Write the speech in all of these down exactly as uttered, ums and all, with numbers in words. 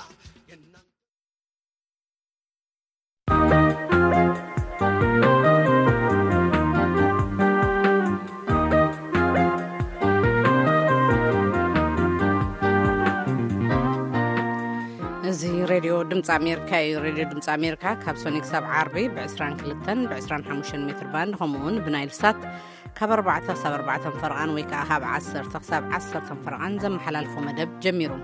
راديو دمص أمريكا راديو دمص أمريكا كابسونيك سبع عربي بعشران كلتن بعشران حموشن متر باند خمون بنايل سات كبر بعثة سبر بعثة فرقان ويكا هاب عصر تخسب عصر فرقان زم حلال فمدب جميرو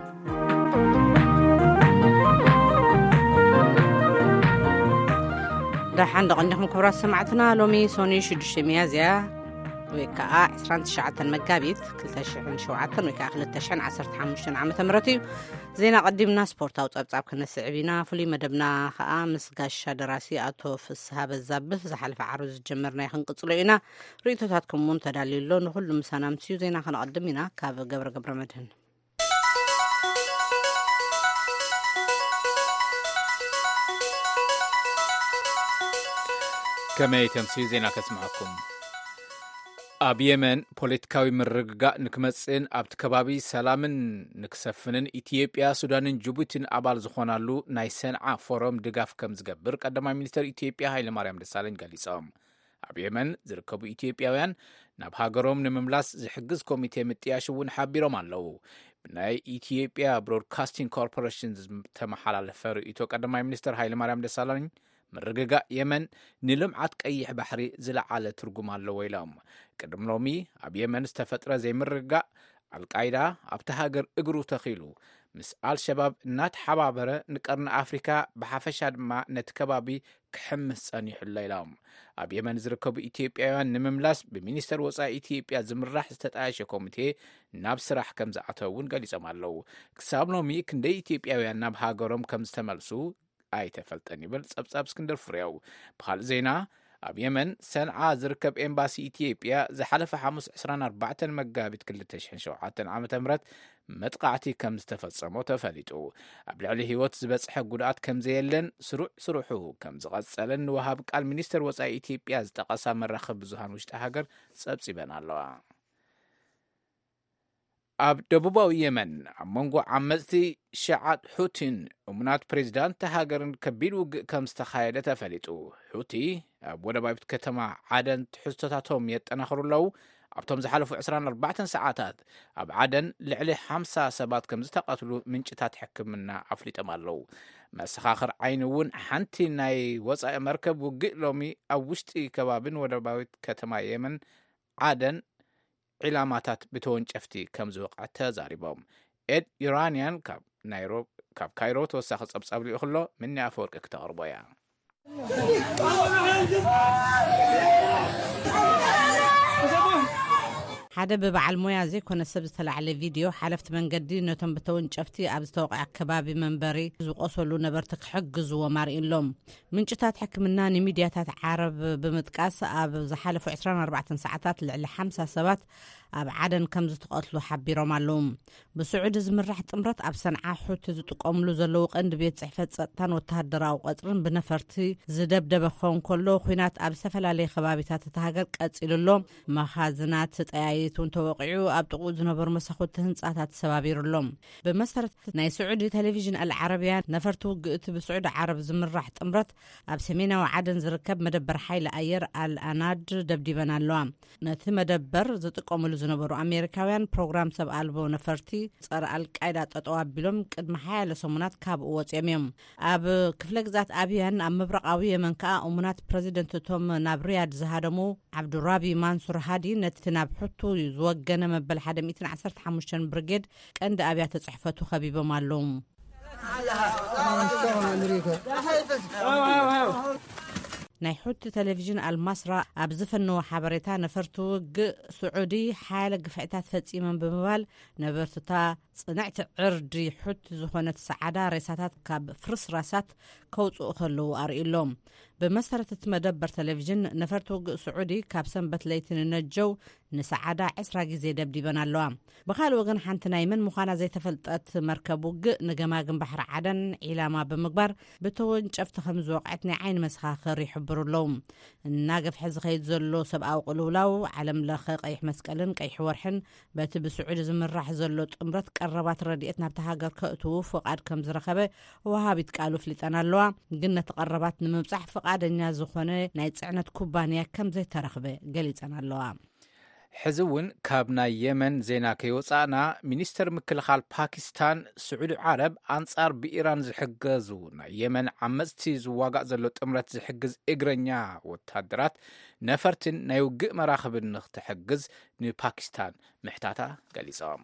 دحين دقنكم كبرات سمعتنا لومي سوني شدش ميازيا ويكا عشران تشعة مقابيت كل تشعن شوعة ويكا خلت تشعن عصرت حموشن عام تمرتي زينا قدمنا سبورت أو تصاب كنا سعبينا فلي مدبنا خاء مسقاش دراسي أتو في السهاب الزبف زحلف عروز جمرنا يخنقصلينا ريتو تاتكم منتدى لله نخل مسانا مسيو زينا خنا قدمنا كاب قبر قبر مدهن كما يتمسيو زينا كسمعكم ኣብ የመን ፖለቲካዊ ምርግጋእ ንክመጽን ኣብቲ ከባቢ ሰላምን ንክሰፍንን ኢትዮጵያ ሱዳንን ጅቡቲን ኣባል ዝኾናሉ ናይ ሰንዓ ፎረም ድጋፍ ከም ዝገብር ቀዳማይ ሚኒስትር ኢትዮጵያ ሃይለማርያም ደሳለኝ ገሊጾም ኣብ የመን ዝርከቡ ኢትዮጵያውያን ናብ ሃገሮም ንምምላስ ዝሕግዝ ኮሚቴ ምጥያሽ እውን ሓቢሮም ኣለዉ ናይ ኢትዮጵያ ብሮድካስቲንግ ኮርፖሬሽን ዝተመሓላለፈ ርእይቶ ቀዳማይ ሚኒስትር ሃይለማርያም ደሳለኝ ምርግጋእ የመን ንልምዓት ቀይሕ ባሕሪ ዝለዓለ ትርጉም ኣለዎ ኢሎም ቅድም ሎሚ ኣብ የመን ዝተፈጥረ ዘይምርግጋእ አልቃይዳ ኣብቲ ሃገር እግሩ ተኺሉ ምስ አልሸባብ እናተሓባበረ ንቀርኒ ኣፍሪካ ብሓፈሻ ድማ ነቲ ከባቢ ክሕምስ ጸኒሑ ኢሎም ኣብ የመን ዝርከቡ ኢትዮጵያውያን ንምምላስ ብሚኒስተር ወጻኢ ኢትዮጵያ ዝምራሕ ዝተጣየሸ ኮሚቴ ናብ ስራሕ ከም ዝኣተውን ገሊጾም ኣለዉ ክሳብ ሎሚ ክንደይ ኢትዮጵያውያን ናብ ሃገሮም ከም ዝተመልሱ ኣይተፈልጠን ይብል ጸብጻብ እስክንድር ፍሬው ብኻልእ ዜና ኣብ የመን ሰንዓ ዝርከብ ኤምባሲ ኢትዮጵያ ዝሓለፈ ሐሙስ عشرين أربعة መጋቢት ክልተ ሽሕን ሸውዓተ ዓመተ ምህረት መጥቃዕቲ ከም ዝተፈጸሞ ተፈሊጡ ኣብ ልዕሊ ህይወት ዝበጽሐ ጉድኣት ከም ዘየለን ስሩዕ ስሩሑ ከም ዝቐጸለን ወሃብ ቃል ሚኒስተር ወጻኢ ኢትዮጵያ ዝጠቐሳ መራኸቢ ብዙሃን ውሽጢ ሃገር ጸብጺበን ኣለዋ ኣብ ደቡባዊ የመን ኣብ መንጎ ዓመጽቲ ሸዓት ሁቲን እሙናት ፕሬዝዳንት ሃገርን ከቢድ ውግእ ከም ዝተኻየደ ተፈሊጡ ሁቲ ኣብ ወደባዊት ከተማ ዓደን ትሕዝቶታቶም የጠናኽሩ ኣለዉ ኣብቶም ዝሓለፉ عشرين أربعة ሰዓታት ኣብ ዓደን ልዕሊ ሓምሳ ሰባት ከም ዝተቐትሉ ምንጭታት ሕክምና ኣፍሊጦም ኣለዉ መሰኻኽር ዓይኒ እውን ሓንቲ ናይ ወጻኢ መርከብ ውግእ ሎሚ ኣብ ውሽጢ ከባቢን ወደባዊት ከተማ የመን ዓደን ዕላማታት ብተወንጨፍቲ ከም ዝወቕዐ ተዛሪቦም ኤድ ኢራንያን ካብ ናይሮቢ ካብ ካይሮ ተወሳኺ ጸብጻብ ልኡ ኸሎ ምኒ ኣፈወርቂ ክተቕርቦ እያ ሓደ በበዓል ሞያ ዘይኮነ ሰብ ዝተላዕለ ቪድዮ ሓለፍቲ መንገዲ ነቶም ብተወንጨፍቲ ኣብ ዝተወቕዐ ከባቢ መንበሪ ዝቆሰሉ ነበርቲ ክሕግዝዎ ማርኢሎም ምንጭታት ሕክምና ንሚድያታት ዓረብ ብምጥቃስ ኣብ ዝሓለፉ عشرين أربعة ሰዓታት ልዕሊ ሓምሳ ሰባት ኣብ ዓደን ከም ዝተቐትሉ ሓቢሮም ኣለዉ ብስዑድ ዝምራሕ ጥምረት ኣብ ሰንዓ ሁቲ ዝጥቀምሉ ዘለዉ ቀንዲ ቤት ጽሕፈት ጸጥታን ወተሃደራዊ ቀጽርን ብነፈርቲ ዝደብደበ ክኸውን ከሎ ኩናት ኣብ ዝተፈላለየ ከባቢታት እቲ ሃገር ቀጺሉሎ መኻዝናት ጠያይቱን ተወቂዑ ኣብ ጥቕኡ ዝነበሩ መሳኹቲ ህንጻታት ተሰባቢሩሎም ብመሰረት ናይ ስዑድ ቴሌቪዥን አልዓረቢያ ነፈርቲ ውግእቲ ብስዑድ ዓረብ ዝምራሕ ጥምረት ኣብ ሰሜናዊ ዓደን ዝርከብ መደበር ሓይሊ ኣየር አልአናድ ደብዲበን ኣለዋ ነቲ መደበር ዝጥቀምሉ ዝነበሩ ኣሜሪካውያን ፕሮግራም ሰብ ኣልቦ ነፈርቲ ጸረ አልቃይዳ ጠጠው ኣቢሎም ቅድሚ ሓያለ ሰሙናት ካብኡ ወፂኦም እዮም ኣብ ክፍለ ግዛት ኣብያን ኣብ ምብራቃዊ የመን ከዓ እሙናት ፕሬዚደንት ቶም ናብ ሪያድ ዝሃደሙ ዓብዱራቢ ማንሱር ሃዲ ነቲ ናብ ሁቱ ዝወገነ መበል ሓደ مئة وخمسة وخمسين ብርጌድ ቀንዲ ኣብያተ ጽሕፈቱ ከቢቦም ኣለዉ ናይ ሁቲ ቴሌቪዥን አልማስራ ኣብ ዝፈነወ ሓበሬታ ነፈርቲ ውግእ ስዑዲ ሓያለ ግፍዕታት ፈጺመን ብምባል ነበርትታ ጽንዕቲ ዕርዲ ሁቲ ዝኾነት ሰዓዳ ሬሳታት ካብ ፍርስራሳት ከውፅኡ ከለዉ ኣርእሎም بمسرة مدبر تلفزيون نفرت وقع سعودي كابسن بتليتن النجو نسعادة عسرة جزي دبديبان اللوام بخال وغن حانت نايمن مخانا زي تفلتات مركب وقع نقماقن بحر عدن إلى ما بمقبر بتون شفت خمز وقعتني عين مسخاخر يحبروا اللوم الناقف حز خيد زلو سبقا وقلولاو علم لخ قيح مسكالن قيح ورحن بات بسعود زمن راح زلو تمرت قربات رديئتنا بتهاجر كأتو فقاد كم زرخبه وهابي تقالو فليتنا اللوا قلنا تقربات نمبصح فقادنيا زخونه ناي صعنت كوبانيا كم زي ترخبه قليتنا اللوا حزون كابنا يمن زينا كيوصانا مينستر مكلخال باكستان سعود عرب انصار بإيران زحجزو نا يمن عمزتي زواقع زلو تمرت زحجز إجرنيا وتهدرات نفرتن نيوقع مراخب نختحجز ني باكستان محتاتا قليصام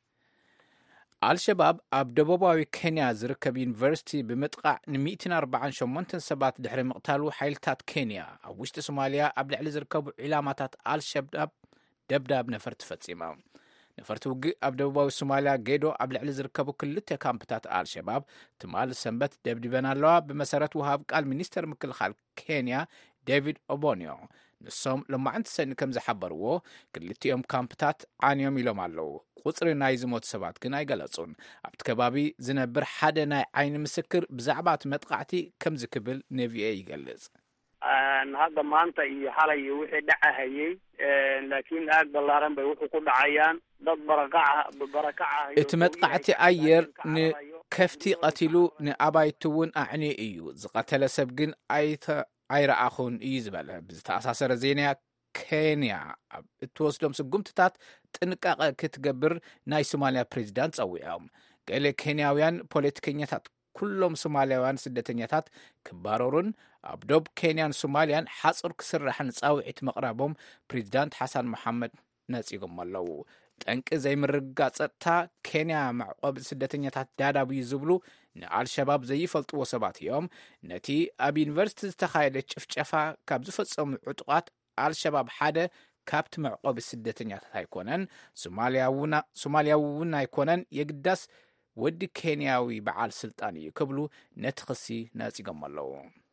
الشباب اب دبوباوي كينيا زركب يونيفرسيتي بمطقع مئتين وأربعة وثمانين سبات دحر مقتالو حيلتات كينيا او وشت سوماليا اب لعل زركبو علاماتات الشباب دبداب نفرت فتصيما نفرت وقي اب دبوباوي سوماليا جيدو اب لعل زركبو كلته كامبتات الشباب تمال سنبت دبدبنا لوا بمسارات وهاب قال مينستر مكلخال كينيا ديفيد اوبونيو نصوم لما عند سن كم زحبروا كلتيهم كامبتات عانيهم يلوم علو قصر نايز موت سبات كنا يقلصون ابت كبابي زنبر حدا ناي عين مسكر بزعبات مدقعتي كم زكبل نيفي اي يقلص ان هذا maanta iyo xalay wixii dhacayay laakiin aad balaaran bay wuxuu ku dhacayaan dad barakaca barakaca اتمدقعتي اير ن كفتي قتلوا ن ابايتون اعني ايو زقتل سبجن ايت ايرا اخون يزبل بتاساسر زينيا كينيا توسدم سقمتታት ጥንቃቄ ክትገብር ናይ ሶማሊያ ፕሬዝዳንት ጸውዖም ገለ ኬንያውያን ፖለቲከኛታት ኩሎም ሶማሊያውያን ስደተኛታት ክባረሩን ኣብዶብ ኬንያን ሶማሊያን ሓጽር ክስራሕን ጻውዒት መቅራቦም ፕሬዝዳንት ሐሰን መሐመድ ነጽይጎም ኣለው ጠንቂ ዘይምርጋጽ ጸጥታ ኬንያ ማዕቆብ ስደተኛታት ዳዳቡ ይዝብሉ ንአልሸባብ ዘይፈልጥዎ ሰባት እዮም ነቲ ኣብ ዩኒቨርሲቲ ዝተኻየደ ጭፍጨፋ ካብ ዝፈጸሙ ዕጡቃት አልሸባብ ሓደ ካፕት معقب السدتنيات هايكونن ሶማሊያውና ሶማሊያውና አይኮነን የግዳስ ወዲ ኬንያዊ በዓል ስልጣን ይከብሉ ነትخሲ ናጽገመለው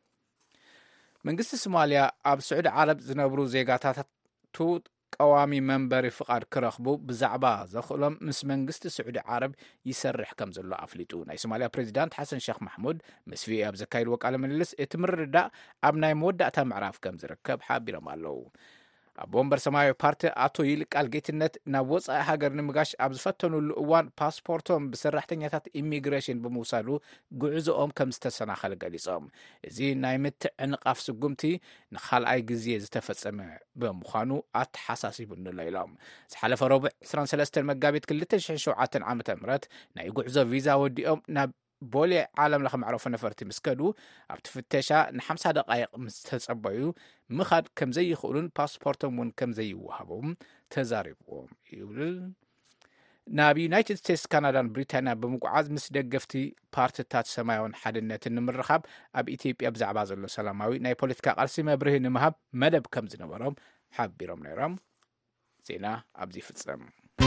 መንግስት ሶማሊያ ኣብ ስዑድ ዓረብ ዝነብሩ ዜጋታት ቱት ቀዋሚ መንበሪ ፍቃድ ክረኽቡ ብዛዕባ ዘኽሎም ምስ መንግስት ስዑድ ዓረብ ይሰርሕ ከም ዘሎ ኣፍሊጡ ናይ ሶማሊያ ፕሬዝዳንት ሐሰን ሼኽ መሐሙድ መስፊ ኣብ ዘካይድ ወቃለ ምልልስ እትምርዳ ኣብ ናይ መወዳእታ ምዕራፍ ከም ዝርከብ ሓቢሮም ኣለው አቦምበር ሰማያዊ ፓርቲ አቶ ይልቃል ጌትነት ናብ ወጻኢ ሃገር ንምጋሽ ኣብ ዝፈተኑሉ እዋን ፓስፖርቶም ብሰራሕተኛታት ኢሚግሬሽን ብምውሳዱ ጉዕዞኦም ከም ዝተሰናኸለ ገሊጾም እዚ ናይ ምትዕንቃፍ ስጉምቲ ንኻልኣይ ግዜ ዝተፈጸመ ብምዃኑ ኣተሓሳሲቡን ኢሎም ዝሓለፈ ረቡዕ عشرين وثلاثين መጋቢት ሁለት ሺህ ወሰባተ ዓመተ ምህረት ናይ ጉዕዞ ቪዛ ወዲኦም ናብ بولي عالم لخم عرفنا فرتي مسكدو ابتفتشا ن50 دقائق مستتصبيو مخاد كم زي يخولون باسبورتهم ون كم زي يوهبهم تزاربهم يقول نابي يونايتد ستيتس كندا بريطانيا بمقعد مسدغفتي بارتيتات سمايون حدنت نمرخاب اب ايثيوبيا بزعبا زلو سلاماوي ناي بوليتيكا قرسي مبره نمهب مدب كم زنبرهم حبيرهم نيرام زينا ابزي فصم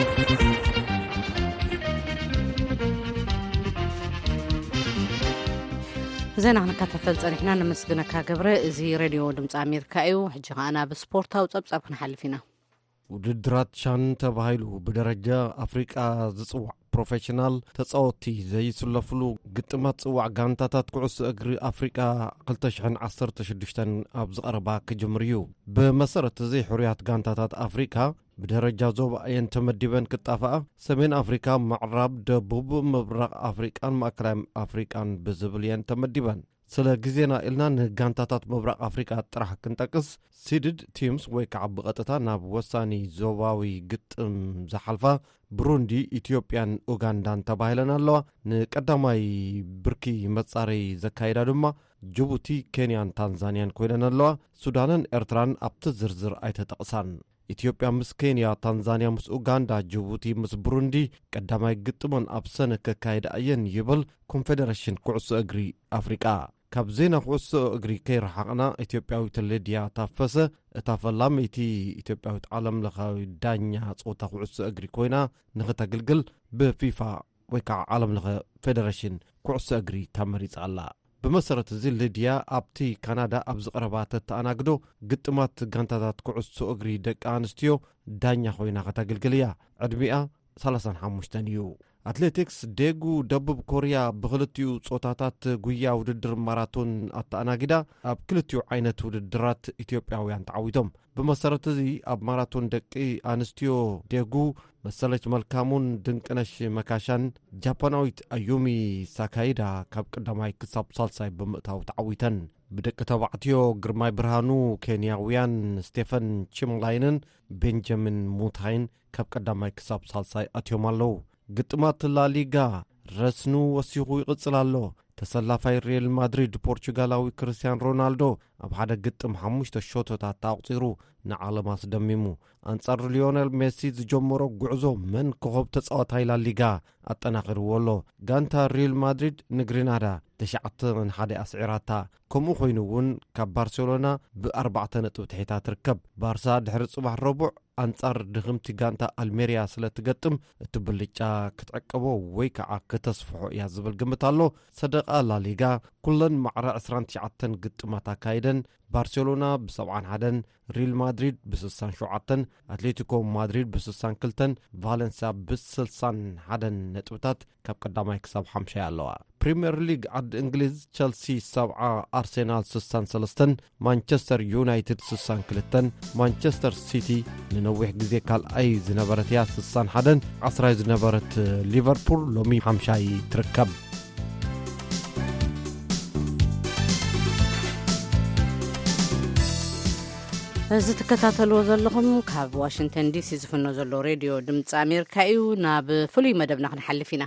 زين احنا كتفل صنحنا نمسكنك كغبره ازي راديو دمص امريكا ايو حجي انا بسبورتاو صبصب كنحلفينا ውድድራት ሻን ተባሂሉ ብደረጃ አፍሪቃ ዝጽዋዕ ፕሮፌሽናል ተጻወቲ ዘይስለፍሉ ግጥማት ጽዋዕ ጋንታታት ኩዕሶ እግሪ አፍሪቃ ሁለት ሺህ ዓሰርተ ሽዱሽተ ኣብ ዝቀረባ ከጀምርዩ በመሰረት እዚ ሕርያት ጋንታታት አፍሪካ بدرجة زوب أين تمدبن كتافة سمين أفريقيا معرب دبوب مبرق أفريقيا مأكرام أفريقيا بزبليان تمدبن سلا جزينا إلنا نجانتات مبرق أفريقيا طرح كنتاكس سيدد تيمز ويكعب غطتا ناب وساني زوباوي قط زحلفة بروندي إثيوبيان أوغاندان تبايلنا اللو نقدماي بركي متصاري زكايدا دما جيبوتي كينيان تنزانيان كويلنا اللو سودانن إرتران أبتزرزر أيتتقصان ኢትዮጵያ ምስ ኬንያ ታንዛኒያ ምስ ኡጋንዳ ጅቡቲ ምስ ብሩንዲ ቀዳማይ ግጥሞን ኣብ ሰነ ከካይዳ አየን ይብል ኮንፌደሬሽን ኩዕሶ እግሪ አፍሪቃ ካብ ዜና ኩዕሶ እግሪ ከይረሓቕና ኢትዮጵያዊት ሌድያ ታፈሰ እታ ፈላመይቲ ኢትዮጵያዊት ዓለም ለኻዊ ዳኛ ጾታ ኩዕሶ እግሪ ኮይና ንኽተግልግል ብፊፋ ወይ ከዓ ዓለም ለኸ ፌደሬሽን ኩዕሶ እግሪ ተመሪጻ ኣላ ብመሰረት እዚ ሊድያ ኣብቲ ካናዳ ኣብ ዝቐረባት ተኣናግዶ ግጥማት ጋንታታት ኩዕሶ እግሪ ደቂ ኣንስትዮ ዳኛ ኮይና ከተገልግል እያ ዕድሚኣ ሰላሳ ወሓሙሽተ እዩ ኣትሌቲክስ ደጉ ደቡብ ኮርያ ብክልቲኡ ጾታታት ጉያ ውድድር ማራቶን ኣተኣናጊዳ ኣብ ክልቲኡ ዓይነት ውድድራት ኢትዮጵያውያን ተዓዊቶም ብመሰረት እዚ ኣብ ማራቶን ደቂ ኣንስትዮ ደጉ መሰለች መልካሙን ድንቅነሽ መካሻን ጃፓናዊት አዩሚ ሳካይዳ ካብ ቀዳማይ ክሳብ ሳልሳይ ብምእታው ተዓዊተን ብደቂ ተባዕትዮ ግርማይ ብርሃኑ ኬንያውያን ስቴፈን ቺምላይንን ቤንጃሚን ሙታይን ካብ ቀዳማይ ክሳብ ሳልሳይ ኣትዮም ኣለው ግጥማት ላሊጋ ረስኑ ወሲኹ ይቕጽል ኣሎ ተሰላፋይ ሪያል ማድሪድ ፖርቹጋላዊ ክርስቲያን ሮናልዶ ኣብ ሓደ ግጥም ሓሙሽተ ሾቶታት ታቕፂሩ ንዓለም ኣስደሚሙ ኣንጻር ሊዮነል ሜሲ ዝጀመሮ ጉዕዞ መን ኮኸብ ተጻዋታይ ላሊጋ ኣጠናኺርዎ ኣሎ ጋንታ ሪያል ማድሪድ ንግሪናዳ ተሽዓተ ንሓደ ኣስዒራታ ከምኡ ኮይኑ እውን ካብ ባርሴሎና ብኣርባዕተ ነጥቢ ትሒታ ትርከብ ባርሳ ድሕሪ ጽባሕ ረቡዕ ኣንጻር ድኽምቲ ጋንታ ኣልሜሪያ ስለ ትገጥም እቲ ብልጫ ክትዕቀቦ ወይ ከዓ ከተስፍሖ እያ ዝብል ግምት ኣሎ ሰደቓ ላሊጋ ኩለን ማዕረ عشرة وتسعين ግጥማት ኣካይደን ባርሴሎና ብሰብዓን ሓደን ሪል ማድሪድ ብስሳን ሸውዓተን ኣትሌቲኮ ማድሪድ ብስሳን ክልተን ቫሌንሲያ ብስልሳን ሓደን ነጥብታት ካብ ቀዳማይ ክሳብ ሓምሻይ ኣለዋ ፕሪምየር ሊግ ዓዲ እንግሊዝ ቸልሲ ሰብዓ ኣርሴናል ስሳን ሰለስተን ማንቸስተር ዩናይትድ ስሳን ክልተን ማንቸስተር ሲቲ ንነዊሕ ግዜ ካልኣይ ዝነበረት እያ ስሳን ሓደን ዓስራይ ዝነበረት ሊቨርፑል ሎሚ ሓምሻይ ትርከብ እዚ ተከታተልዎ ዘለኹም ካብ ዋሽንግተን ዲሲ ዝፍኖ ዘሎ ሬድዮ ድምፂ ኣሜሪካ እዩ ናብ ፍሉይ መደብና ክንሓልፍ ኢና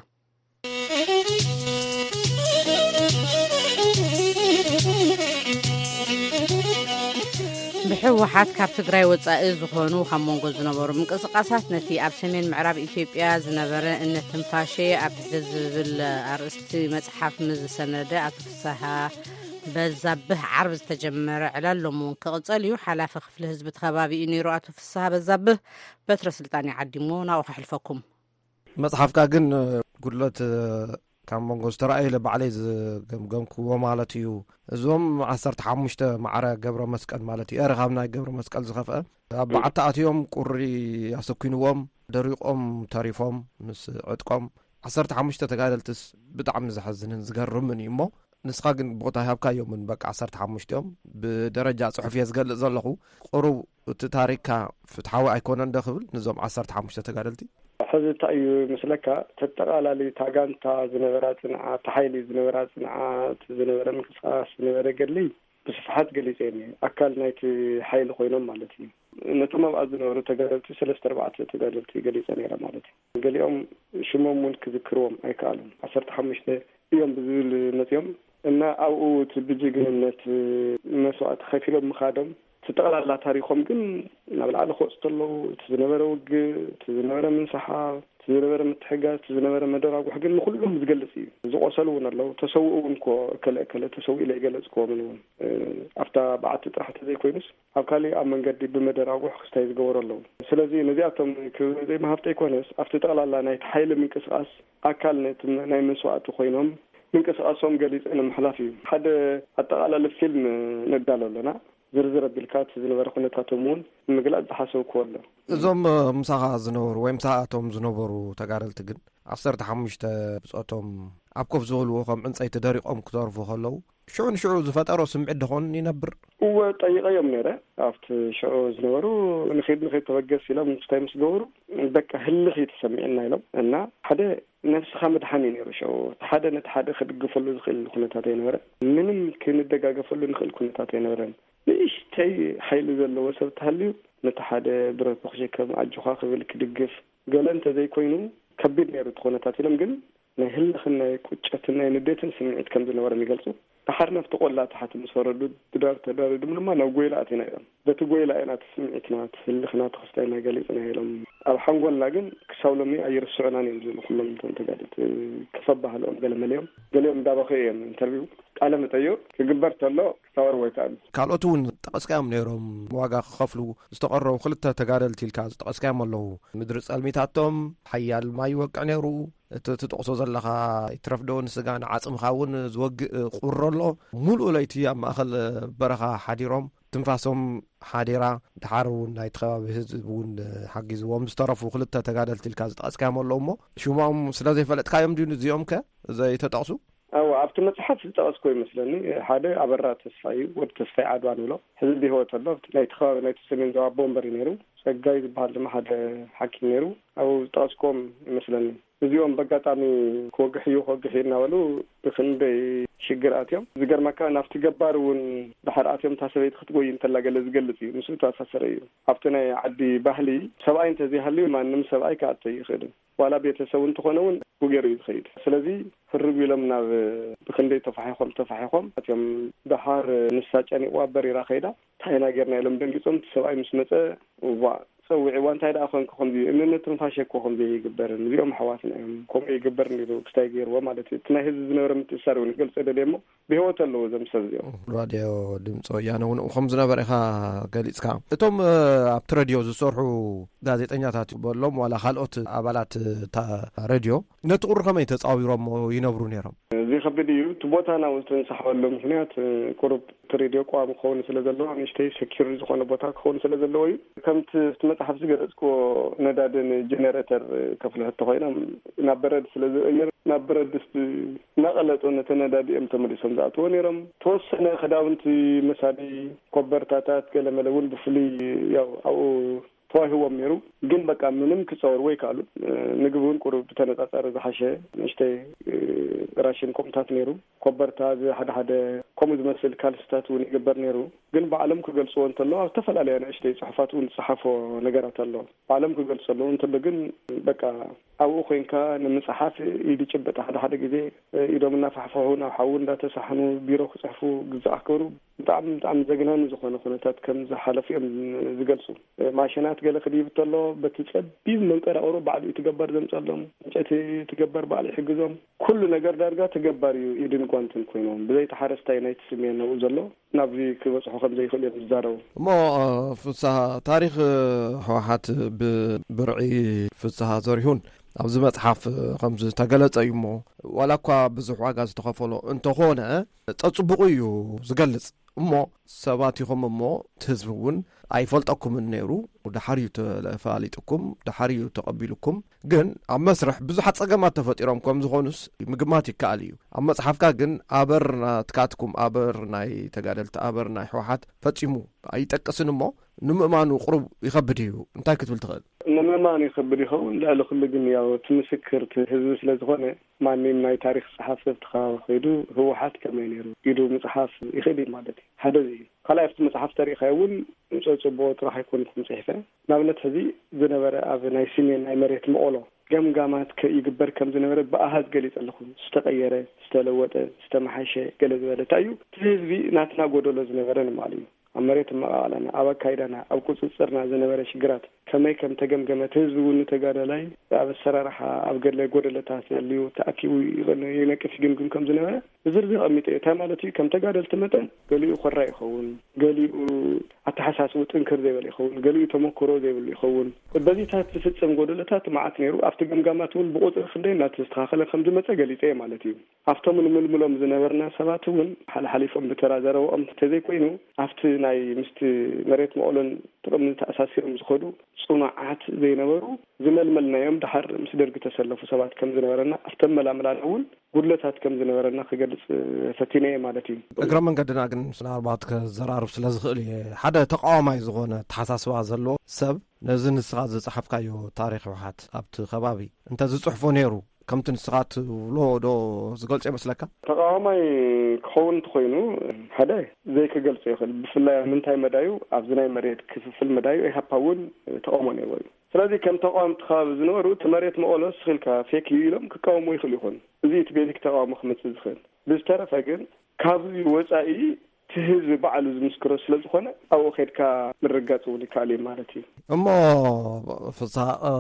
ብሕወሓት ካብ ትግራይ ወፃኢ ዝኾኑ ካብ መንጎ ዝነበሩ ምንቅስቃሳት ነቲ ኣብ ሰሜን ምዕራብ ኢትዮጵያ ዝነበረ እነትንፋሼ ኣብ ትሕቲ ዝብል ኣርእስቲ መፅሓፍ ምዝሰነደ ኣቶ ፍስሓ በዛብህ ዓርብ ዝተጀመረ ዕላሎም እውን ክቕፀል እዩ ሓላፊ ክፍሊ ህዝቢ ተኸባቢኡ ነይሩ ኣቶ ፍስሓ በዛብህ በትረ ስልጣን ይዓዲሞ ናብኡ ከሕልፈኩም መፅሓፍካ ግን ጉድለት ካብ መንጎ ዝተረኣየ ባዕለይ ዝገምገምክዎ ማለት እዩ እዞም ዓሰርተ ሓሙሽተ ማዕረ ገብረ መስቀል ማለት እዩ ካብ ናይ ገብረ መስቀል ዝኸፍአ ኣብ በዓታ ኣትዮም ቁሪ ኣሰኪንዎም ደሪቆም ተሪፎም ምስ ዕጥቆም ዓሰርተ ሓሙሽተ ተጋደልትስ ብጣዕሚ ዝሓዝንን ዝገርምን እዩ እሞ ንስኻ ግን ቦታ ሃብካዮም ምን በቃ ዓሰርተ ሓሙሽተ ብደረጃ ጽሑፍ የዝገልጽ ዘለኹ ቁሩብ እቲ ታሪክካ ፍትሓዊ ኣይኮነን ደኽብል ንዞም ዓሰርተ ሓሙሽተ ተጋደልቲ ሕዚ እንታይ እዩ ምስለካ ተጠቃላሊ ታጋንታ ዝነበራ ጽንዓት ሓይሊ ዝነበራ ጽንዓት ዝነበረ ምንቅስቃስ ዝነበረ ገድሊ ብስፍሓት ገሊፀ እየ ኣካል ናይቲ ሓይሊ ኮይኖም ማለት እዩ ነቶም ኣብኣ ዝነበሩ ተጋደልቲ ሰለስተ ኣርባዕተ ተጋደልቲ ገሊፀ ነይራ ማለት እዩ ገሊኦም ሽሞም እውን ክዝክርዎም ኣይከኣሉን ዓሰርተ ሓሙሽተ እዮም ብዝብል መፅኦም እና ኣብኡ ብጅግንነት መስዋዕቲ ከፊሎም ምኻዶም ተጠቅላላ ታሪኮም ግን ናብ ላዕሊ ክወፅእ ተለው እቲ ዝነበረ ውግእ እቲ ዝነበረ ምንስሓብ እቲ ዝነበረ ምትሕጋዝ እቲ ዝነበረ መደራጉሕ ግን ንኩሎም ዝገልጽ እዩ ዝቆሰሉ እውን ኣለው ተሰውኡ እውን ኮ ከለ ከለ ተሰውኡ ኢለ ይገለጽክዎም እውን ኣብታ በዓቲ ጥራሕቲ ዘይኮይኑስ ኣብ ካሊእ ኣብ መንገዲ ብመደራጉሕ ክስታይ ዝገበሩ ኣለው ስለዚ ነዚኣቶም ክዘይ ማሃፍተ ይኮነስ ኣብቲ ጠቅላላ ናይቲ ሓይሊ ምንቅስቃስ ኣካል ናይ መስዋዕቲ ኮይኖም ምንቅስቃሶም ገሊፀ ንምሕላፍ እዩ ሓደ ኣጠቃላሊ ፊልም ነዳሎ ኣለና ዝርዝር ኣቢልካት ዝነበረ ኩነታቶም እውን ምግላጽ ዝሓሰብኩ ኣሎ እዞም ምሳኻ ዝነበሩ ወይ ምሳኣቶም ዝነበሩ ተጋደልቲ ግን ዓሰርተ ሓሙሽተ ብፆቶም ኣብ ኮፍ ዝበልዎ ከም ዕንፀይቲ ደሪቆም ክተርፉ ከለው ሽዑ ንሽዑ ዝፈጠሮ ስምዒት ድኾን ይነብር እወ ጠይቀዮም ነይረ ኣብቲ ሽዑ ዝነበሩ ንኸይድ ንኸይድ ተበገስ ኢሎም ምስታይ ምስ ገበሩ በቃ ህልኽ ተሰሚዕና ኢሎም እና ሓደ ነፍስኻ መድሓኒ ነይሩ ሽዑ ሓደ ነቲ ሓደ ክድግፈሉ ዝኽእል ኩነታት ኣይነበረ ምንም ክንደጋገፈሉ ንኽእል ኩነታት ኣይነበረን ንእሽተይ ሓይሊ ዘለዎ ሰብ ተሃልዩ ነቲ ሓደ ብረት ክሸከም ኣጅኻ ክብል ክድግፍ ገለ እንተዘይኮይኑ ከቢድ ነይሩ እቲ ኩነታት ኢሎም ግን ናይ ህልኽን ናይ ቁጨትን ናይ ንዴትን ስምዒት ከም ዝነበረ ይገልጹ ተሓር ነፍቲ ቆላ ተሓቲ ምስ ወረዱ ድዳር ተዳሪዱ ድማ ናብ ጎይላ ኣቲና እዮም በቲ ጎይላ ናት ስምዒትና ህልኽና ተኸስታይና ገሊፅና ኢሎም ኣብ ሓንጎልና ግን ክሳብሎሚ ኣይርስዑናን እዮም ዝብሉ ኩሎም ተጋደልቲ ክፈባህሎም ገለ መሊኦም ገሊኦም እንዳበኸ እዮም ኢንተርቪው ቃለ መጠይቅ ክግበር ተሎ ክሳወር ወይ ከኣሉ ካልኦት እውን ጠቀስካዮም ነይሮም ዋጋ ክኸፍሉ ዝተቐረቡ ክልተ ተጋደልቲ ኢልካ ዝጠቀስካዮም ኣለዉ ምድሪ ጸልሚታቶም ሓያል ማይ ይወቅዕ ነይሩ እቲ ትጠቕሶ ዘለኻ ይትረፍዶ ንስጋ ንዓጽምኻ እውን ዝወግእ ቁሮ ኣሎ እንተሎ ሙሉእ ለይቲ ኣብ ማእኸል በረኻ ሓዲሮም ትንፋሶም ሓዲራ ድሓር እውን ናይ ተኸባቢ ህዝቢ እውን ሓጊዝዎም ዝተረፉ ክልተ ተጋደልቲ ኢልካ ዝጠቐስካዮም ኣለዉ እሞ ሽሞም ስለ ዘይፈለጥካዮም ድዩ እዚኦም ከ ዘይተጠቕሱ? ኣው ኣብቲ መፅሓፍ ዝጠቐስኮ ይመስለኒ ሓደ ኣበራ ተስፋይ ወዲ ተስፋይ ዓድዋ ንብሎ ሕዚ ብሂወት ኣሎ ናይ ተኸባቢ ናይ ሰሜን ዞባ ቦምበሪ ነይሩ ፀጋይ ዝበሃል ድማ ሓደ ሓኪም ነይሩ ኣብኡ ዝጠቐስኮም ይመስለኒ እዚኦም በጋጣሚ ክወግሕዩ ክወግሕ እናበሉ ብክንደይ ሽግራት እዮም ዝገርመካ ናብቲ ገባር እውን ድሓር ኣትዮም እታ ሰበይቲ ክትጎይ እንተላ ገለ ዝገልጽ እዩ ምስሉ ተኣሳሰረ እዩ ኣብቲ ናይ ዓዲ ባህሊ ሰብኣይ እንተዘይሃልዩ ማንም ሰብኣይ ከኣተ ይኽእልን ዋላ ቤተሰብ እንትኾነ እውን ጉገሩ እዩ ዝኸይድ ስለዚ ህርብ ኢሎም ናብ ብክንደይ ተፋሒኾም ተፋሒኾም ኣትዮም ድሓር ንሳ ጨኒቕዋ በሪራ ኸይዳ ታይና ጌርና ኢሎም ደንጊፆም ሰብኣይ ምስ መፀ ዋ ፀውዒዋ እንታይ ደኣ ኮንኩ ከምዚ እምነት ትንፋሽ እኮ ከምዚ ይግበርን እዚኦም ኣሕዋትና እዮም ከምኡ ይግበር ነይሩ ክስታይ ገይርዎ ማለት እዩ እቲ ናይ ህዝቢ ዝነበረ ምትእስሳር እውን ይገልፀ ደልየ እሞ ብሂወት ኣለዎ እዞም ሰብ እዚኦም ራድዮ ድምፂ ወያነ እውን ከም ዝነበረ ኢኻ ገሊፅካ እቶም ኣብቲ ረድዮ ዝሰርሑ ጋዜጠኛታት በሎም ዋላ ካልኦት ኣባላት እታ ረድዮ ነቲ ቁሪ ከመይ ተፃዊሮሞ ይነብሩ ነይሮም? እዚ ከቢድ እዩ እቲ ቦታና እውን ዝተንሳሓበሉ ምክንያት ቁሩብ እቲ ሬድዮ ቋሚ ክኸውን ስለ ዘለዎ ንእሽተይ ሰኪር ዝኾነ ቦታ ክኸውን ስለ ዘለዎ እዩ ከምቲ መፅሓፍ ዝገለፅክዎ ነዳድን ጀነሬተር ከፍልሕቶ ኮይኖም ናብ በረድ ስለ ዝቕይር ናብ በረድ ድስቲ እናቐለጡ ነቲ ነዳዲ እዮም ተመሊሶም ዝኣትዎ ነይሮም ተወሰነ ክዳውንቲ መሳሊ ኮበርታታት ገለመለ እውን ብፍሉይ ያው ኣብኡ ተዋሂቦም ነይሩ ግን በቃ ምንም ክፀወር ወይ ካሉ ምግቢ እውን ቁሩብ ብተነፃፃሪ ዝሓሸ ንእሽተይ ራሽን ኮምታት ነይሩ ኮበርታ ሓደ ሓደ ከምኡ ዝመስል ካልስታት እውን ይግበር ነይሩ ግን ብዓለም ክገልፅዎ እንተሎ ኣብ ዝተፈላለየ ንእሽተይ ፅሑፋት እውን ዝፀሓፎ ነገራት ኣሎ ብዓለም ክገልፅ ኣለዎ እንተሎ ግን በቃ ኣብኡ ኮንካ ንምፅሓፍ ኢድ ጭበጥ ሓደ ሓደ ግዜ ኢዶም እናፋሕፋሑ ናብ ሓዊ እንዳተሳሕኑ ቢሮ ክፅሕፉ ግዛኣክብሩ ብጣዕሚ ብጣዕሚ ዘግናኒ ዝኾነ ኩነታት ከም ዝሓለፉ እዮም ዝገልፁ ማሽናት ገለ ክድይብ ተሎ በቲ ፀቢብ መንቀራቅሮ ባዕሉ ትገበር ዘምፀሎም እንጨይቲ ትገበር ባዕሉ ይሕግዞም ኩሉ ነገር ዳርጋ ትገበር እዩ ኢድን ጓንትን ኮይኖም ብዘይ ተሓረስታይ ናይቲ ስሜን ነው ዘሎ ናብዚ ክበፅሑ ከም ዘይኽእል እዮም ዝዛረቡ እሞ ፍስሓ ታሪክ ህወሓት ብብርዒ ፍስሓ ዘሪሁን ኣብዚ መፅሓፍ ከምዚ ተገለፀ እዩ እሞ ዋላ እኳ ብዙሕ ዋጋ ዝተኸፈሎ እንተኾነ ፀፅቡቑ እዩ ዝገልፅ እሞ ሰባት ይኹም እሞ ህዝቢ እውን ኣይፈልጠኩምን ነይሩ ድሓርዩ ተፈሊጥኩም ድሓርዩ ተቐቢልኩም ግን ኣብ መስርሕ ብዙሓት ፀገማት ተፈጢሮም ከም ዝኾኑስ ምግማት ይከኣል እዩ ኣብ መፅሓፍካ ግን ኣበር ትካትኩም ኣበር ናይ ተጋደልቲ ኣበር ናይ ህወሓት ፈፂሙ ኣይጠቅስን እሞ ንምእማኑ ቁሩብ ይኸብድ እዩ እንታይ ክትብል ትኽእል? ንምእማኑ ይኸብድ ይኸውን ልዕሊ ኩሉ ግን ያው ትምስክር ህዝቢ ስለ ዝኾነ ማንም ናይ ታሪክ ፀሓፍ ሰብ ተኸባቢ ኸይዱ ህወሓት ከመይ ነይሩ ኢዱ ምፅሓፍ ይኽእል እዩ ማለት እዩ ሓደ እዩ ካልኣይ ኣብቲ መፅሓፍ ታሪክ እውን ፀፅቦ ጥራሕ ኣይኮንኩም ፅሒፈ ንኣብነት ሕዚ ዝነበረ ኣብ ናይ ሰሜን ናይ መሬት መቐሎ ገምጋማት ይግበር ከም ዝነበረ ብኣሃዝ ገሊፅ ኣለኹ ዝተቐየረ ዝተለወጠ ዝተመሓሸ ገለ ዝበለ እንታይ እዩ እቲ ህዝቢ ናትና ጎደሎ ዝነበረ ንማል እዩ ኣብ መሬት መቃላና ኣብ ኣካይዳና ኣብ ቁፅፅርና ዝነበረ ሽግራት ከመይ ከም ተገምገመት ህዝቢ እውን ተጋደላይ ኣብ ኣሰራርሓ ኣብ ገለ ጎደለታት ያልዩ ተኣኪቡ ይነቅፍ ይግምግም ከም ዝነበረ ብዝርዝር ቀሚጠ እንታይ ማለት እዩ ከም ተጋደልቲ መጠን ገሊኡ ኮራ ይኸውን ገሊኡ ኣተሓሳስቡ ጥንክር ዘይበለ ይኸውን ገሊኡ ተመክሮ ዘይብሉ ይኸውን በዚታት ዝፍፀም ጎደለታት ማዓት ነይሩ ኣብቲ ገምጋማት እውን ብቁፅሪ ክንደይ እናተስተኻኸለ ከም ዝመፀ ገሊፀ ማለት እዩ ኣብቶም ንምልምሎም ዝነበርና ሰባት እውን ሓልሓሊፎም ብተራዘረቦኦም ተዘይኮይኑ ኣብቲ ናይ ምስቲ መሬት መቐሎን ጥቕሚ ተኣሳሲሮም ዝኸዱ ጽኑዓት ዘይነበሩ ዝመልመልናዮም ድሓር ምስ ደርጊ ተሰለፉ ሰባት ከም ዝነበረና ኣብተን መላምላል እውን ጉድለታት ከም ዝነበረና ክገልጽ ፈቲነየ ማለት እዩ እግረ መንገድና ግን ምናልባት ከዘራርብ ስለ ዝኽእል እየ ሓደ ተቃዋማይ ዝኾነ ተሓሳስባ ዘለዎ ሰብ ነዚ ንስኻ ዝፅሓፍካዮ ታሪክ ህወሓት ኣብቲ ከባቢ እንተዝፅሕፎ ነይሩ ከምቲ ንስኻት ብሎ ዶ ዝገልጽ ይመስለካ? ተቃዋማይ ክኸውን እንተኮይኑ ሓደ ዘይክገልጽ ይኽእል ብፍላይ ምንታይ መዳዩ ኣብዚ ናይ መሬት ክፍፍል መዳዩ ኢሃፓ እውን ተቃውሞ ነይሩ እዩ ስለዚ ከም ተቃዋምቲ ከባቢ ዝነበሩ እቲ መሬት መቐሎ ስኺልካ ፌክ እዩ ኢሎም ክቃወሙ ይኽእሉ ይኾን እዚ እቲ ቤዚክ ተቃውሞ ክመፅእ ዝኽእል ብዝተረፈ ግን ካብዚ ወፃኢ ህዝቢ ባዕሉ ዝምስክሮ ስለ ዝኾነ ኣብኡ ኸይድካ ምርጋፅ እውን ይከኣል እዩ ማለት እዩ እሞ ፍስሓ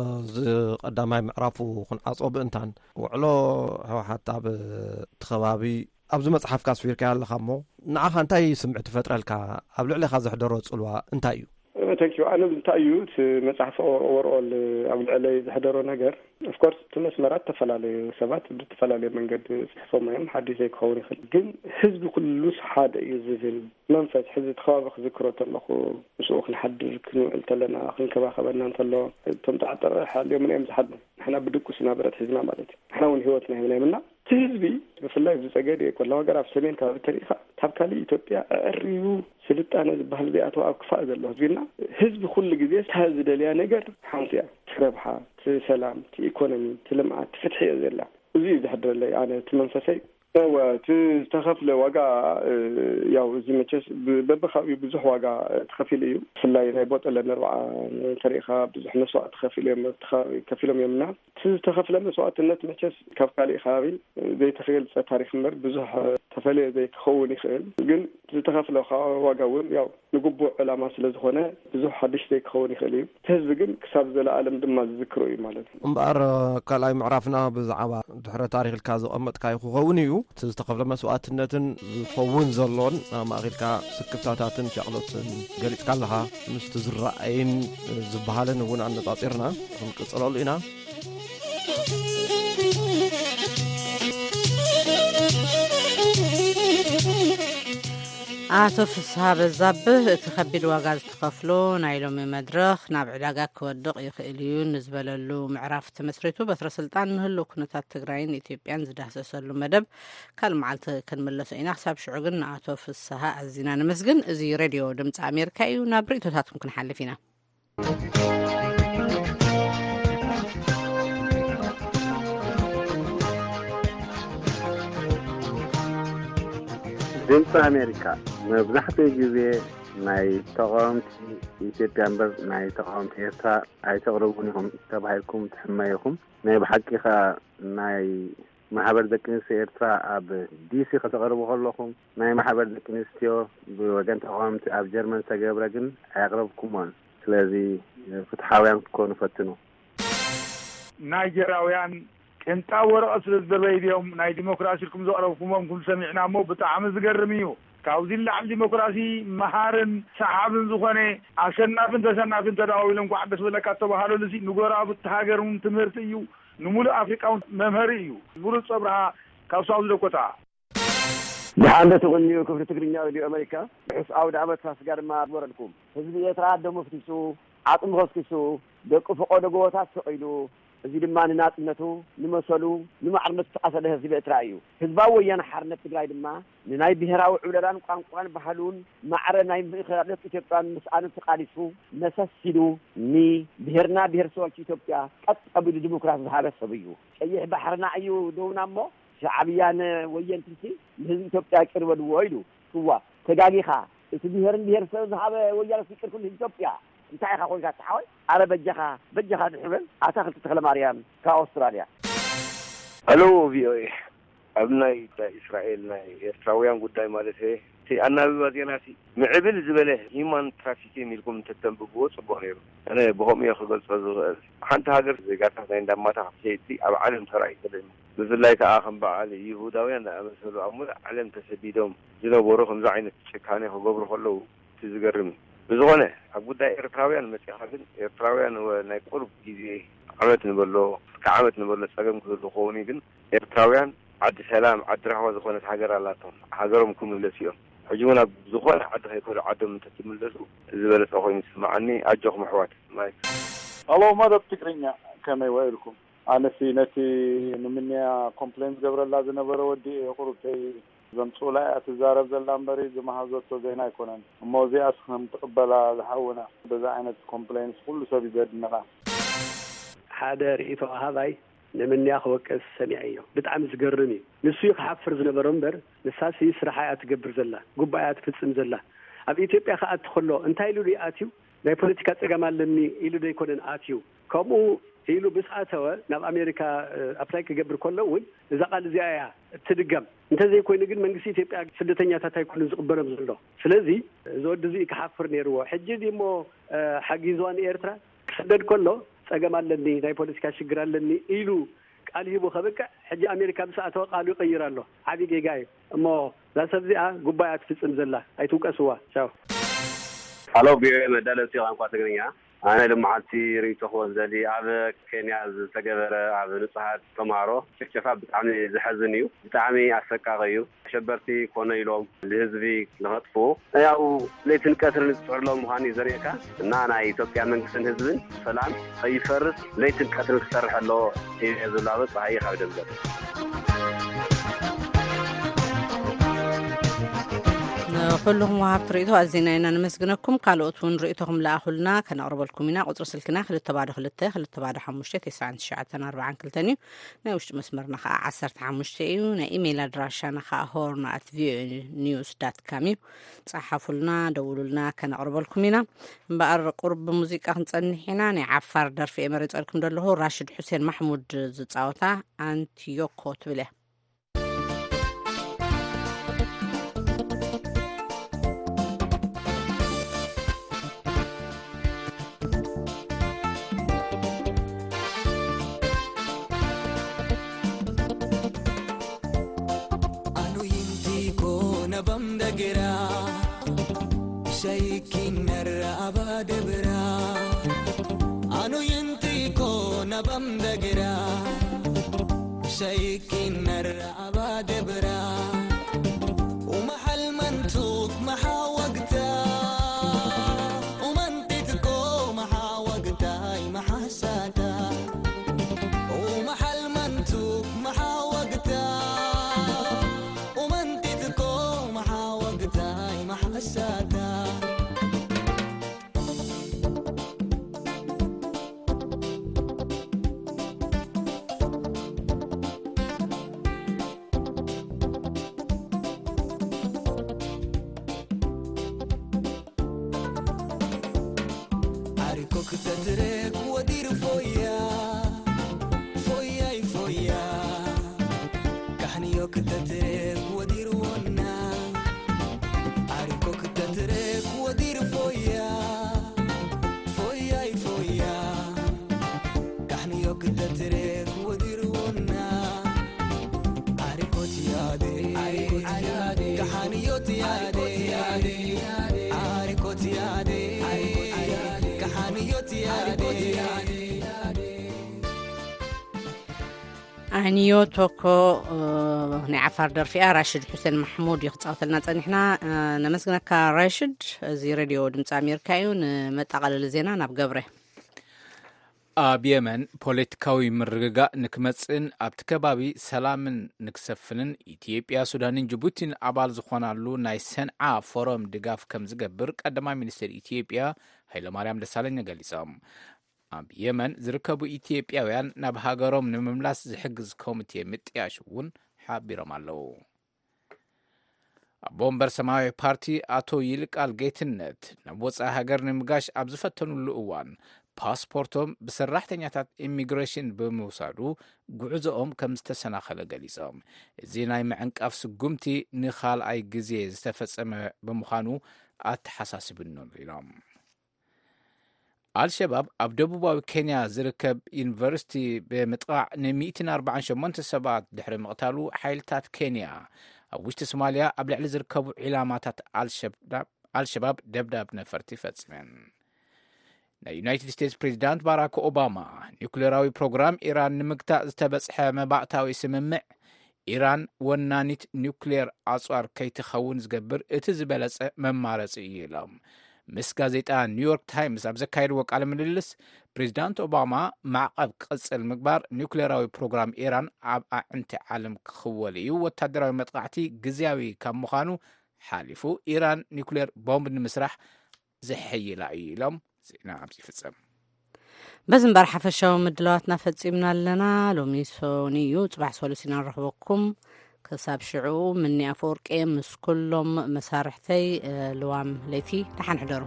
ቀዳማይ ምዕራፉ ክንዓፆ ብእንታን ውዕሎ ህወሓት ኣብ እቲ ከባቢ ኣብዚ መፅሓፍካ ስፊርካ ኣለኻ እሞ ንዓኻ እንታይ ስምዒት ትፈጥረልካ ኣብ ልዕሊኻ ዘሕደሮ ፅልዋ እንታይ እዩ? تانكيو أنا بنتأيوت مصحف أورول قبل علي زحدرو نجار of course تمسمرات تفلالي سبات بتفلالي من قد صحفهم يوم حد زي كوني خل جن حزب كل لص حاد يزفل منفذ حزب خابق ذكره تلقو مسوق لحد كنو قلت لنا أخين كبا خبرنا نطلع تمتعطر حال يوم من أيام زحدنا إحنا بدكوا سنابرة حزبنا مالتي إحنا ونهوتنا هنا منا تهزبي بفلاي بزاجري كل ما جرى في سنين كان تاريخ تبكالي إثيوبيا الريو سلطة أنا بهالبيئات وأكفاء ذلله زينا حزب كل جزيز هذا دليا نجر حمسيا تربحة تسلام تإيكونومي تلمعة تفتحية ذلله وزيد حد اللي أنا تمنفسي هو تستخف لوجا ياو زي ما تشس ببخاوي بزح وجا تخفي لي فلاي نبوت إلا نروع تاريخها بزح نسوء تخفي لي كفي لهم يمنع تستخف لما سوء النت ما تشس كفالي خاوي زي تخيل تاريخ مر بزح تفلي زي تخوني خيل جن تستخف لو خا وجاون ياو نجبو على ما سلز هنا بزح حدش زي تخوني خليل تهز جن كسب زي العالم دم ما ذكروا مالته مبار كلاي معرفنا بزعبة دحر تاريخ الكازو أمت كاي خونيو تستقبل مسؤوليتنتن فون زلون ما غيرك سكفتاتن شغلتن قالت كلها مستزرعين زبالن ون عن نطاطيرنا نقصلوا لنا عاطف صحاب الزبه تخبي الواقع تخفلو نايلومي مدرخ نابع لاقا كودق يخيليون نزبللو معراف تمسريتو بثر سلطان نهلو كنتات تقراين إثيوبيان زدهسسلو مدب كالمعالت كنملسينا حساب شعوغن عاطف السها الزينان مسجن ازي راديو دمت أمريكا ايو نابريتو تاتكم كن حلفينا دمت أمريكا مبزحت جزء ناي تقامت إثيوبيان بس ناي تقامت إيرترا أي تقربونهم تبعكم تحميكم ناي بحقيقة ناي محبر دكنس إيرترا أب ديسي خطقربوا خلقهم ناي محبر دكنستيو بوجن تقامت أب جرمن سجابرجن أقربكمان لذي فتحاويان تكونوا فتنوا نيجيراويان انت ورا اصل الراديوم ناي ديمقراطيكم زقربكم كل سمعنا مو بتاع مزغرميو كاوزين لعب ديمقراطي مهارن صحابن زخنه عشنافن تسنافن تداويلن قعدس ولا كتبهالو لسي نغورا بتهاجرون تمرتيو نمول افريقاون ممهريو غورو صبرها كاوساو دكوتا بحاندة تغنيو كفر تقرينيا ودي أمريكا بحس عود عبد فاسقار ما أدورنكم حزبي يتراد مفتيسو عطم غسكسو دقو فقو دقوتات سقيدو زي دما ناتنتو نمسلو نمعرمت تقاسله هزي بيترايو حزبا ويان حرنت تقراي دما ناي بهراو عولران قانقان بحالون معر ناي بخرات إثيوبيان مسألة تقاليسو نسسلو ني بهرنا بهر سوال إثيوبيا قد قبل ديمقراطية هذا الصبيو أيه بحرنا أيو دونامو شعبيان وين تنسي لهذه إثيوبيا كرود ويلو هو تجاجيها تبيهرن بيهر سوز هذا ويا فكر كل إثيوبيا انتهى خاون كاتحاول على بجها بجها الحبل أعتقد تدخل مريم كأستراليا ألو فيوي أبناء إسرائيل ناي إسرائيليان قدام مالته سي أنا بواديناسي معبل زبله هيمان ترافيكي ميلكم تتنبقوا صبونيرو أنا بهم ياخذ الفزوز حنت هاجر زيجاتها عند ما تحسيتي أو علم تراي كده بفلاي تأخم بعلي يهوداويان أمثلوا أمور علم تسبيدهم جنو بروخم زعينة شكانه وقبر خلوا تزقرم بزغنة أقول ده إيرتراويان مسيحين إيرتراويان وناي قرب جزء عملت نقوله كعملت نقوله سجن كله خوني جن إيرتراويان عد سلام عد رحمة زغنة حجر الله تام حجرهم كم اللسيون حجونا زغنة عد هيكون عدم تتم اللسو زبالة أخوي مسمعني أجوخ محوات ماي الله ماذا بتكرنيا كما يويلكم أنا سينتي نمنيا كومبلينز قبل الله زنبرة ودي قربتي زمصولا أتزارب زلامبري جماعة زينا يكونن موضوع أسهم تقبل الحونا بزعينة كومبلينز كل سبب بدنا هذا رئيته هذاي نمني أخوك السميعية بتعمل زقرني نسيق حفر زنبرمبر نساسي يسرح تقبر زلا قبعات فتسم زلا أبي إثيوبيا خاء تخلو أنت إلو ري آتيو لا بوليتيكات جمال لني إلو دي يكونن آتيو كمو إلو بسعته ناب أمريكا أبلايك جبر كله ول إذا قال زيها تدقم أنت زي كوي نقول من قصي تبقى سدتني تاتا يكون زقبر مزلو سلزي زود زي كحفر نيرو حجي دي مو حجيزوان إيرترا سدد كله جمال لني لا بوليتيكا شجران لني إلو قال هي بخبك حجي أمريكا بسعته قالوا يغير له عادي جاي أما لا سبزي آه قبعات في سمزلة أي توك أسوا شاو هلو بي مدلتي ቋንቋ ትግርኛ أنا لما عدتي ريتو خوز دلي على كينيا زتجبر على نصحات تمارو شفاف بتعمي زحزنيو بتعمي عسكاغيو شبرتي كون يلوم لهزبي لغطفو ياو ليتن كسر نصور لهم هاني زريكا ان انا ايثيوبيا منكسن هزبن سلام ايفرس ليتن كسر تسرح له يزلابط هاي خاودم كلهم وهابت رئيتو أزينينا نمسجنكم قالوا أتون رئيتهم لأهلنا كان أقرب لكمنا قطر سلكنا خلت تبعد خلت خلت تبعد حمشتي تسعة تسعة أربعة كلتني نوشت مسمرنا خا عصرت حمشتي وإيميل أدراشنا خا هورنا at v o news dot com صحفوا لنا دولوا لنا كان أقرب لكمنا بقر قرب موسيقى نصنحنا نعفر در في إمارات لكم دله راشد حسين محمود زتصاوتا أنتيوكو تبله شيكين الرابا دبرا أنو ينتيكو نبم دقرا شيكين الرابا دبرا ومحل منتوك محا وقتا ومنتيتكو محا وقتا محا ساتا ومحل منتوك محا وقتا ومنتيتكو محا وقتا محا ساتا تدرك ودير فويا فويا فويا كحنيوك تدرك ودير ونا عاركوك تدرك ودير فويا فويا فويا كحنيوك تدرك ودير ونا عاركوت يادي كحنيوت يادي عاركوت يادي أهنيو توكو نعفر در في راشد حسين محمود يختصات لنا تنحنا نمسكنا كراشد زي راديو دمت أمريكايون متقلل زينا نبقبره ኣብ የመን ፖለቲካዊ ምርግጋእ ንክመጽን ኣብቲ ከባቢ ሰላምን ንክሰፍንን ኢትዮጵያ ሱዳንን ጅቡቲን ኣባል ዝኾናሉ ናይ ሰንዓ ፎረም ድጋፍ ከም ዝገብር ቀዳማይ ሚኒስትር ኢትዮጵያ ሃይለማርያም ደሳለኝ ገሊጾም። ኣብ የመን ዝርከቡ ኢትዮጵያውያን ናብ ሃገሮም ንምምላስ ዝሕግዝ ኮሚቴ ምጥያሽ እውን ሓቢሮም ኣለዉ። ኣብ ቦምበር ሰማያዊ ፓርቲ ኣቶ ይልቃል ጌትነት ናብ ወፃኢ ሃገር ንምጋሽ ኣብ ዝፈተኑሉ እዋን ፓስፖርቶም ብሰራሕተኛታት ኢሚግሬሽን ብምውሳዱ ጉዕዞኦም ከም ዝተሰናኸለ ገሊጾም። እዚ ናይ ምዕንቃፍ ስጉምቲ ንኻልኣይ ግዜ ዝተፈጸመ ብምዃኑ ኣተሓሳስብን ኢሎም። አልሸባብ ኣብ ደቡባዊ ኬንያ ዝርከብ ዩኒቨርሲቲ ብምጥቃዕ ን148 ሰባት ድሕሪ ምቕታሉ ሓይልታት ኬንያ ኣብ ውሽጢ ሶማልያ ኣብ ልዕሊ ዝርከቡ ዒላማታት አልሸባብ ደብዳብ ነፈርቲ ፈጽመን። ናይ ዩናይትድ ስቴትስ ፕሬዚዳንት ባራክ ኦባማ ኒውክሌራዊ ፕሮግራም ኢራን ንምግታእ ዝተበጽሐ መባእታዊ ስምምዕ ኢራን ወናኒት ኒውክሌር ኣጽዋር ከይትኸውን ዝገብር እቲ ዝበለጸ መማረፂ እዩ ኢሎም። ምስ ጋዜጣ ኒውዮርክ ታይምስ ኣብ ዘካየድዎ ቃለ ምልልስ ፕሬዚዳንት ኦባማ ማዕቀብ ቅጽል ምግባር ኒውክሌራዊ ፕሮግራም ኢራን ኣብ ኣዕንቲ ዓለም ክኽወል እዩ ወታደራዊ መጥቃዕቲ ግዝያዊ ካብ ምዃኑ ሓሊፉ ኢራን ኒውክሌር ቦምብ ንምስራሕ ዘሕይላ እዩ ኢሎም ዜና ኣብዚ ፍጸም። በዝንበር ሓፈሻዊ ምድላዋትና ፈጺምና ኣለና። ሎሚ ሶኒዩ ጽባሕ ሶሉሲና ንረኽበኩም ክሳብ ሽዑ ምኒ ኣፈወርቄ ምስ ኩሎም መሳርሕተይ ልዋም ለይቲ ደሓን ሕደሩ።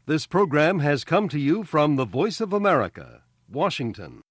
This program has come to you from the Voice of America, Washington.